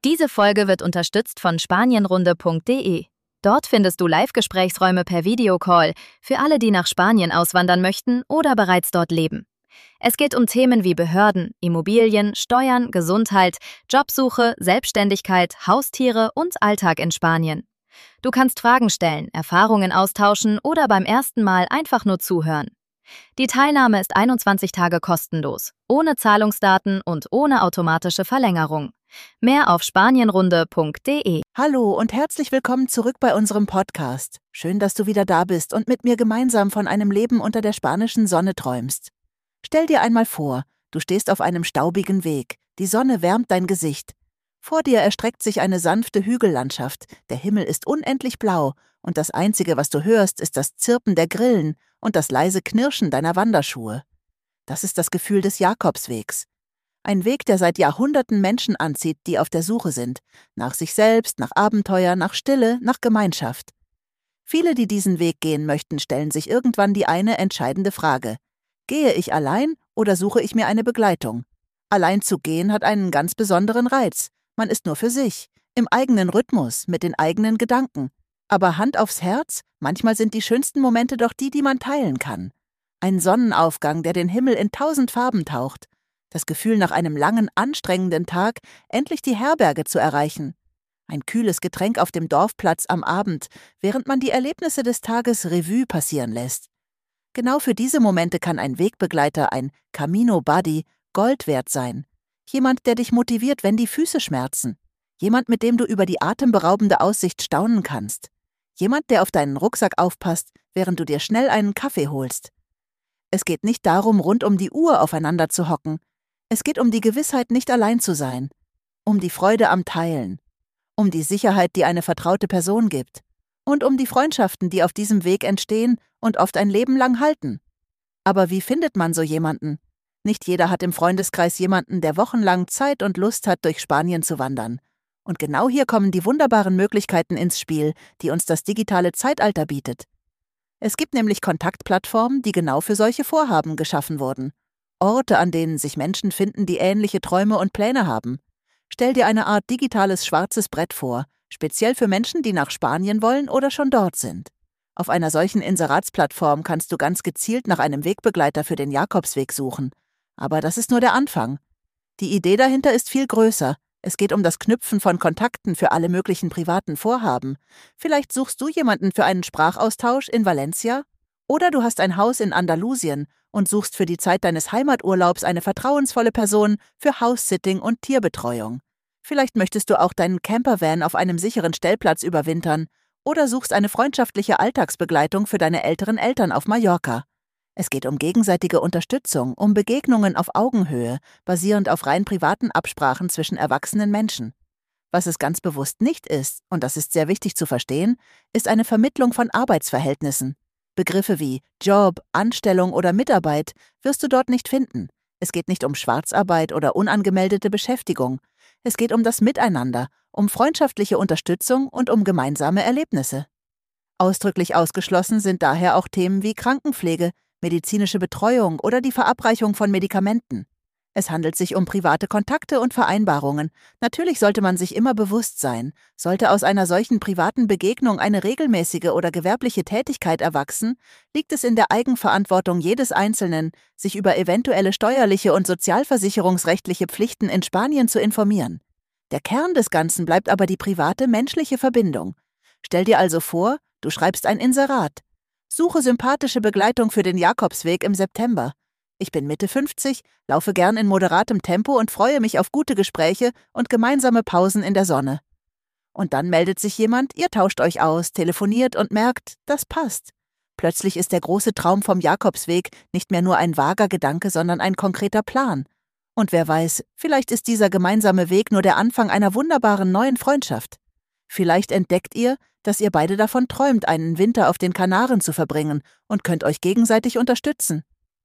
Diese Folge wird unterstützt von spanienrunde.de. Dort findest du Live-Gesprächsräume per Videocall für alle, die nach Spanien auswandern möchten oder bereits dort leben. Es geht um Themen wie Behörden, Immobilien, Steuern, Gesundheit, Jobsuche, Selbstständigkeit, Haustiere und Alltag in Spanien. Du kannst Fragen stellen, Erfahrungen austauschen oder beim ersten Mal einfach nur zuhören. Die Teilnahme ist 21 Tage kostenlos, ohne Zahlungsdaten und ohne automatische Verlängerung. Mehr auf spanienrunde.de. Hallo und herzlich willkommen zurück bei unserem Podcast. Schön, dass du wieder da bist und mit mir gemeinsam von einem Leben unter der spanischen Sonne träumst. Stell dir einmal vor, du stehst auf einem staubigen Weg, die Sonne wärmt dein Gesicht. Vor dir erstreckt sich eine sanfte Hügellandschaft, der Himmel ist unendlich blau und das Einzige, was du hörst, ist das Zirpen der Grillen und das leise Knirschen deiner Wanderschuhe. Das ist das Gefühl des Jakobswegs. Ein Weg, der seit Jahrhunderten Menschen anzieht, die auf der Suche sind, nach sich selbst, nach Abenteuer, nach Stille, nach Gemeinschaft. Viele, die diesen Weg gehen möchten, stellen sich irgendwann die eine entscheidende Frage: Gehe ich allein oder suche ich mir eine Begleitung? Allein zu gehen hat einen ganz besonderen Reiz. Man ist nur für sich, im eigenen Rhythmus, mit den eigenen Gedanken. Aber Hand aufs Herz, manchmal sind die schönsten Momente doch die, die man teilen kann. Ein Sonnenaufgang, der den Himmel in 1000 Farben taucht. Das Gefühl, nach einem langen, anstrengenden Tag endlich die Herberge zu erreichen. Ein kühles Getränk auf dem Dorfplatz am Abend, während man die Erlebnisse des Tages Revue passieren lässt. Genau für diese Momente kann ein Wegbegleiter, ein Camino Buddy, Gold wert sein. Jemand, der dich motiviert, wenn die Füße schmerzen. Jemand, mit dem du über die atemberaubende Aussicht staunen kannst. Jemand, der auf deinen Rucksack aufpasst, während du dir schnell einen Kaffee holst. Es geht nicht darum, rund um die Uhr aufeinander zu hocken. Es geht um die Gewissheit, nicht allein zu sein. Um die Freude am Teilen. Um die Sicherheit, die eine vertraute Person gibt. Und um die Freundschaften, die auf diesem Weg entstehen und oft ein Leben lang halten. Aber wie findet man so jemanden? Nicht jeder hat im Freundeskreis jemanden, der wochenlang Zeit und Lust hat, durch Spanien zu wandern. Und genau hier kommen die wunderbaren Möglichkeiten ins Spiel, die uns das digitale Zeitalter bietet. Es gibt nämlich Kontaktplattformen, die genau für solche Vorhaben geschaffen wurden. Orte, an denen sich Menschen finden, die ähnliche Träume und Pläne haben. Stell dir eine Art digitales schwarzes Brett vor, speziell für Menschen, die nach Spanien wollen oder schon dort sind. Auf einer solchen Inseratsplattform kannst du ganz gezielt nach einem Wegbegleiter für den Jakobsweg suchen. Aber das ist nur der Anfang. Die Idee dahinter ist viel größer. Es geht um das Knüpfen von Kontakten für alle möglichen privaten Vorhaben. Vielleicht suchst du jemanden für einen Sprachaustausch in Valencia? Oder du hast ein Haus in Andalusien und suchst für die Zeit deines Heimaturlaubs eine vertrauensvolle Person für House-Sitting und Tierbetreuung. Vielleicht möchtest du auch deinen Campervan auf einem sicheren Stellplatz überwintern oder suchst eine freundschaftliche Alltagsbegleitung für deine älteren Eltern auf Mallorca. Es geht um gegenseitige Unterstützung, um Begegnungen auf Augenhöhe, basierend auf rein privaten Absprachen zwischen erwachsenen Menschen. Was es ganz bewusst nicht ist, und das ist sehr wichtig zu verstehen, ist eine Vermittlung von Arbeitsverhältnissen. Begriffe wie Job, Anstellung oder Mitarbeit wirst du dort nicht finden. Es geht nicht um Schwarzarbeit oder unangemeldete Beschäftigung. Es geht um das Miteinander, um freundschaftliche Unterstützung und um gemeinsame Erlebnisse. Ausdrücklich ausgeschlossen sind daher auch Themen wie Krankenpflege, medizinische Betreuung oder die Verabreichung von Medikamenten. Es handelt sich um private Kontakte und Vereinbarungen. Natürlich sollte man sich immer bewusst sein, sollte aus einer solchen privaten Begegnung eine regelmäßige oder gewerbliche Tätigkeit erwachsen, liegt es in der Eigenverantwortung jedes Einzelnen, sich über eventuelle steuerliche und sozialversicherungsrechtliche Pflichten in Spanien zu informieren. Der Kern des Ganzen bleibt aber die private menschliche Verbindung. Stell dir also vor, du schreibst ein Inserat. Suche sympathische Begleitung für den Jakobsweg im September. Ich bin Mitte 50, laufe gern in moderatem Tempo und freue mich auf gute Gespräche und gemeinsame Pausen in der Sonne. Und dann meldet sich jemand, ihr tauscht euch aus, telefoniert und merkt, das passt. Plötzlich ist der große Traum vom Jakobsweg nicht mehr nur ein vager Gedanke, sondern ein konkreter Plan. Und wer weiß, vielleicht ist dieser gemeinsame Weg nur der Anfang einer wunderbaren neuen Freundschaft. Vielleicht entdeckt ihr, dass ihr beide davon träumt, einen Winter auf den Kanaren zu verbringen und könnt euch gegenseitig unterstützen.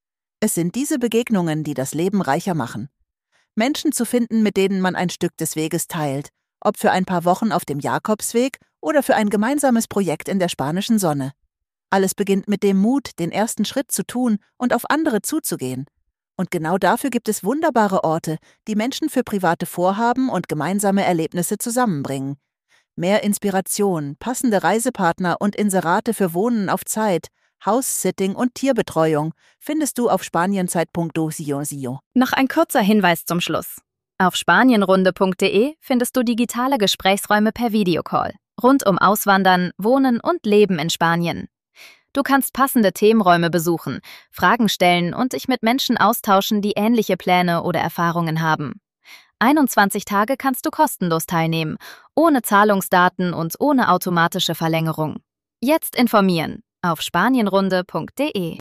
Es sind diese Begegnungen, die das Leben reicher machen. Menschen zu finden, mit denen man ein Stück des Weges teilt, ob für ein paar Wochen auf dem Jakobsweg oder für ein gemeinsames Projekt in der spanischen Sonne. Alles beginnt mit dem Mut, den ersten Schritt zu tun und auf andere zuzugehen. Und genau dafür gibt es wunderbare Orte, die Menschen für private Vorhaben und gemeinsame Erlebnisse zusammenbringen. Mehr Inspiration, passende Reisepartner und Inserate für Wohnen auf Zeit, House-Sitting und Tierbetreuung findest du auf spanienzeit.do. Noch ein kurzer Hinweis zum Schluss. Auf spanienrunde.de findest du digitale Gesprächsräume per Videocall rund um Auswandern, Wohnen und Leben in Spanien. Du kannst passende Themenräume besuchen, Fragen stellen und dich mit Menschen austauschen, die ähnliche Pläne oder Erfahrungen haben. 21 Tage kannst du kostenlos teilnehmen, ohne Zahlungsdaten und ohne automatische Verlängerung. Jetzt informieren auf spanienrunde.de.